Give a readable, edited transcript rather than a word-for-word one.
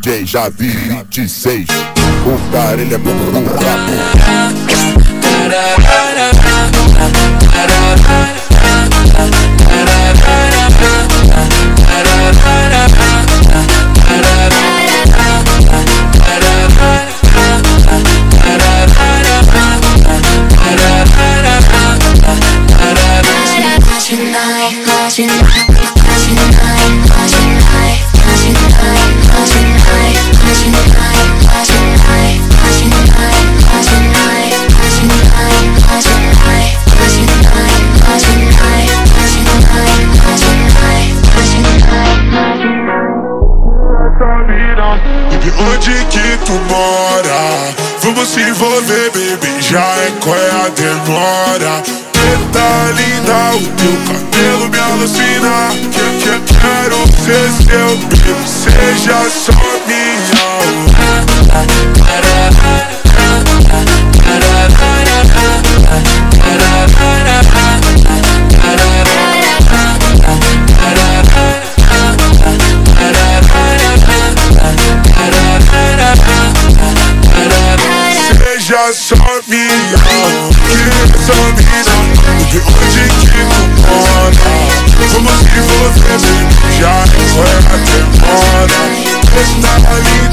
DJ Javi 26. O cara ele é muito brabo. Onde que tu mora? Vamos se envolver, baby, já é qual é a demora? Preta linda, o teu cabelo me alucina. Quero ser seu, baby, seja só minha. Seja só minha, queria só mina. De onde que tu mora? Vamos se envolver, baby, já é a demora. Preta linda,